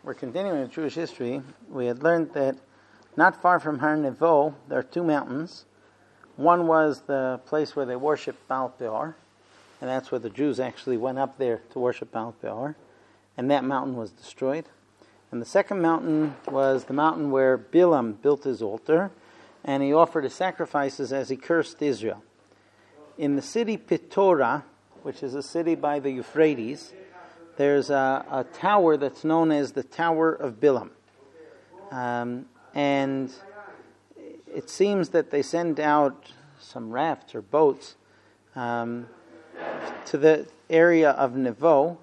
We're continuing with Jewish history. We had learned that not far from Har Nevo, there are two mountains. One was the place where they worshipped Baal Peor, and that's where the Jews actually went up there to worship Baal Peor, and that mountain was destroyed. And the second mountain was the mountain where Bilam built his altar, and he offered his sacrifices as he cursed Israel. In the city Pitora, which is a city by the Euphrates, there's a tower that's known as the Tower of Bilam. And it seems that they send out some rafts or boats to the area of Nevo,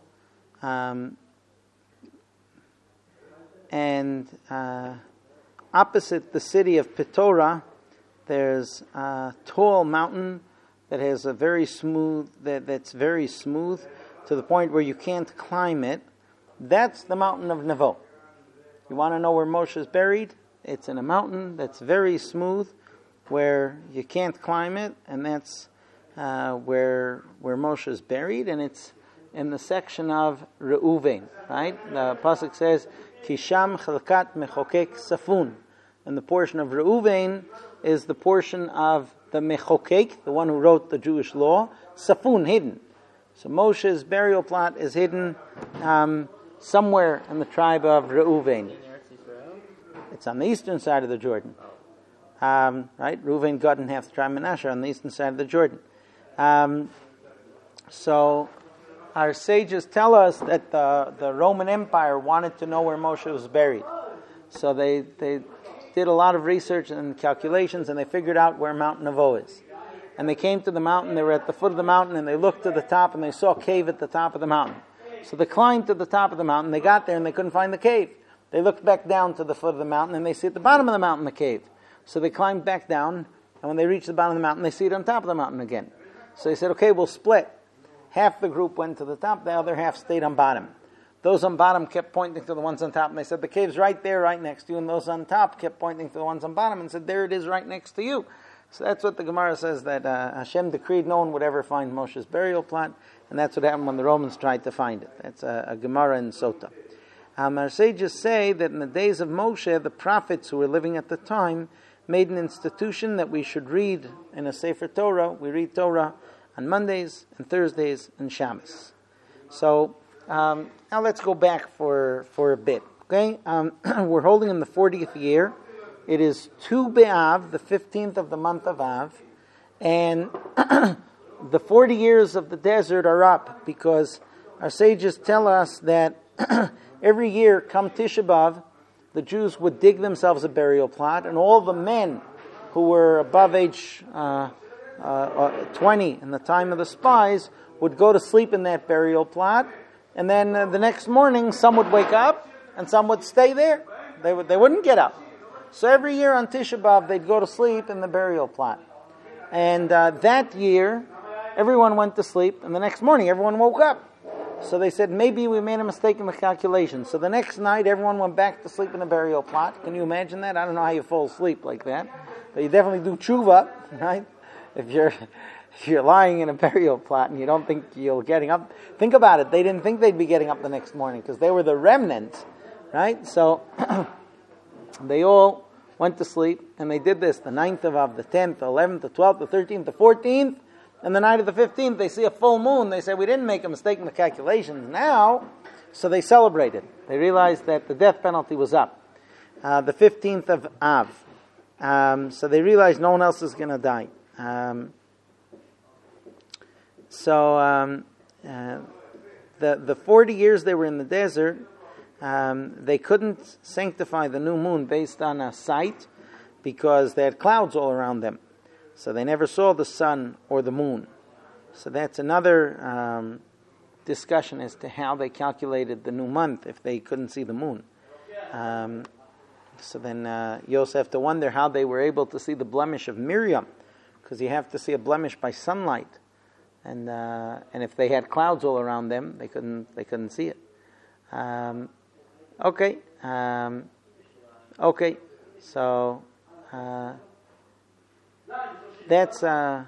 and opposite the city of Pitora, there's a tall mountain that has a very smooth, that's very smooth to the point where you can't climb it. That's the mountain of Nevo. You want to know where Moshe is buried? It's in a mountain that's very smooth, where you can't climb it, and that's where Moshe is buried, and it's in the section of Reuven, right? The pasuk says, Kisham chalkat mechokek safun. And the portion of Reuven is the portion of the mechokek, the one who wrote the Jewish law, safun, hidden. So Moshe's burial plot is hidden somewhere in the tribe of Reuven. It's on the eastern side of the Jordan. Right? Reuven, Gad, and half the tribe of Manasseh on the eastern side of the Jordan. So our sages tell us that the Roman Empire wanted to know where Moshe was buried. So they did a lot of research and calculations, and they figured out where Mount Nevo is. And they came to the mountain, they were at the foot of the mountain, and they looked to the top, and they saw a cave at the top of the mountain. So they climbed to the top of the mountain, they got there, and they couldn't find the cave. They looked back down to the foot of the mountain, and they see at the bottom of the mountain the cave. So they climbed back down, and when they reached the bottom of the mountain, they see it on top of the mountain again. So they said, okay, we'll split. Half the group went to the top, the other half stayed on bottom. Those on bottom kept pointing to the ones on top, and they said, the cave's right there, right next to you. And those on top kept pointing to the ones on bottom and said, there it is, right next to you. So that's what the Gemara says, that Hashem decreed no one would ever find Moshe's burial plot, and that's what happened when the Romans tried to find it. That's a Gemara in Sota. Our sages say that in the days of Moshe, the prophets who were living at the time made an institution that we should read in a Sefer Torah. We read Torah on Mondays and Thursdays and Shabbos. So now let's go back for a bit. Okay, we're holding in the 40th year. It is Tu B'Av, the 15th of the month of Av, and the 40 years of the desert are up because our sages tell us that every year, come Tisha B'Av, the Jews would dig themselves a burial plot, and all the men who were above age 20 in the time of the spies would go to sleep in that burial plot, and then the next morning some would wake up and some would stay there. They wouldn't get up. So every year on Tisha B'Av they'd go to sleep in the burial plot. And that year everyone went to sleep, and the next morning everyone woke up. So they said, maybe we made a mistake in the calculation. So the next night everyone went back to sleep in the burial plot. Can you imagine that? I don't know how you fall asleep like that. But you definitely do tshuva, right? If you're lying in a burial plot and you don't think you're getting up. Think about it. They didn't think they'd be getting up the next morning because they were the remnant, right? So they all went to sleep, and they did this the 9th of Av, the 10th, the 11th, the 12th, the 13th, the 14th, and the night of the 15th, they see a full moon. They say, we didn't make a mistake in the calculations now. So they celebrated. They realized that the death penalty was up. The 15th of Av. So they realized no one else is going to die. The 40 years they were in the desert, they couldn't sanctify the new moon based on a sight because they had clouds all around them. So they never saw the sun or the moon. So that's another discussion as to how they calculated the new month if they couldn't see the moon. So then you also have to wonder how they were able to see the blemish of Miriam, because you have to see a blemish by sunlight. And if they had clouds all around them, they couldn't see it. Okay. So that's the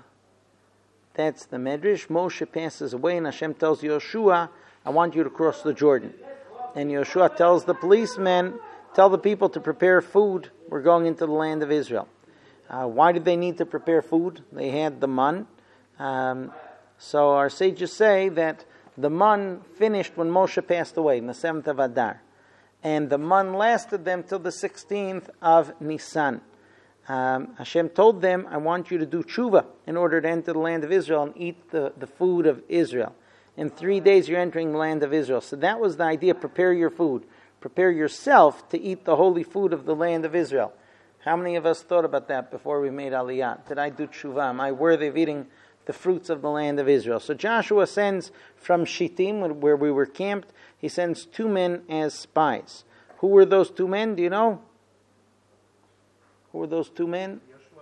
Medrash. Moshe passes away, and Hashem tells Yoshua, "I want you to cross the Jordan." and Yoshua tells the policemen, tell the people to prepare food. We're going into the land of Israel. Why did they need to prepare food? They had the man. So our sages say that the man finished when Moshe passed away, in the 7th of Adar. And the man lasted them till the 16th of Nisan. Hashem told them, I want you to do tshuva in order to enter the land of Israel and eat the food of Israel. In 3 days you're entering the land of Israel. So that was the idea, prepare your food. Prepare yourself to eat the holy food of the land of Israel. How many of us thought about that before we made Aliyah? Did I do tshuva? Am I worthy of eating the fruits of the land of Israel? So Joshua sends from Shittim, where we were camped, he sends 2 men as spies. Who were those 2 men? Do you know? Who were those 2 men?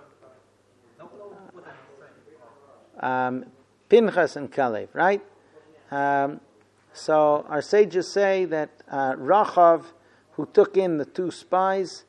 Pinchas and Kalev, right? So our sages say that Rachav, who took in the 2 spies,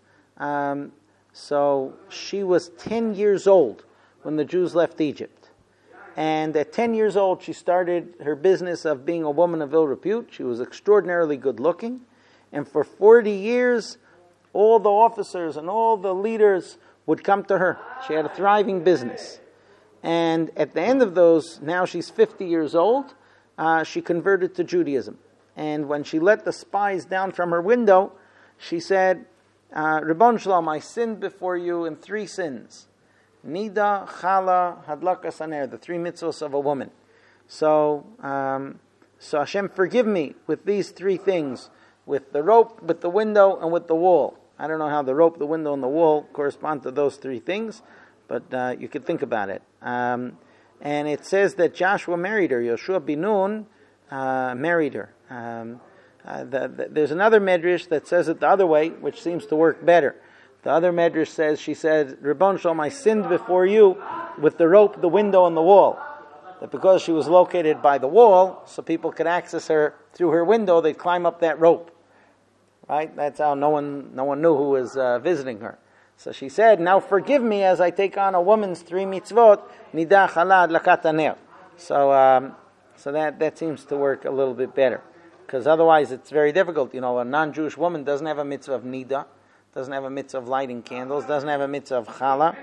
so she was 10 years old when the Jews left Egypt. And at 10 years old, she started her business of being a woman of ill repute. She was extraordinarily good looking. And for 40 years, all the officers and all the leaders would come to her. She had a thriving business. And at the end of those, now she's 50 years old, she converted to Judaism. And when she let the spies down from her window, she said, Ribbon Shalom, I sinned before you in 3 sins. Nida, Chala, Hadlakas Haner, the 3 mitzvos of a woman. So Hashem, forgive me with these 3 things, with the rope, with the window, and with the wall. I don't know how the rope, the window, and the wall correspond to those 3 things, but you could think about it. And it says that Joshua married her. Yoshua bin Nun married her. There's another medrash that says it the other way, which seems to work better. The other medrash says, she said, Ribbon Shalom, I sinned before you with the rope, the window, and the wall. That because she was located by the wall, so people could access her through her window, they'd climb up that rope. Right? That's how no one knew who was visiting her. So she said, now forgive me as I take on a woman's 3 mitzvot, nidah, chala, adlakat haner. So that seems to work a little bit better. Because otherwise it's very difficult. A non-Jewish woman doesn't have a mitzvah of nidah, doesn't have a mitzvah of lighting candles, doesn't have a mitzvah of chala.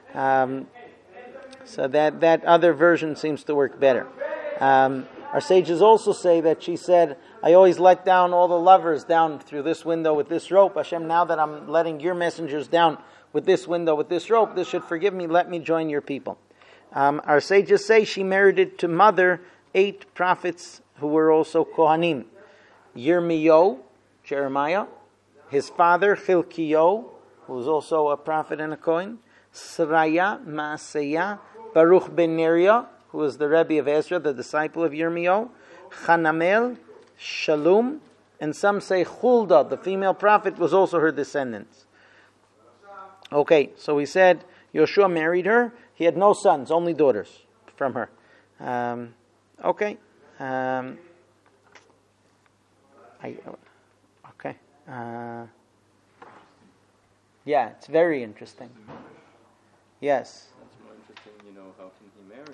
So that other version seems to work better. Our sages also say that she said, I always let down all the lovers down through this window with this rope. Hashem, now that I'm letting your messengers down with this window, with this rope, this should forgive me, let me join your people. Our sages say she merited to mother 8 prophets who were also Kohanim. Yirmiyahu, Jeremiah, his father Chilkiyahu, who was also a prophet and a Kohen, Seraya, Maaseiah, Baruch ben Neriah, who was the Rebbe of Ezra, the disciple of Yirmiyahu, Hanamel, Shalom, and some say Huldah, the female prophet, was also her descendants. Okay, so we said Yoshua married her. He had no sons, only daughters from her. Okay. Yeah, it's very interesting. Yes. That's more interesting, how can he marry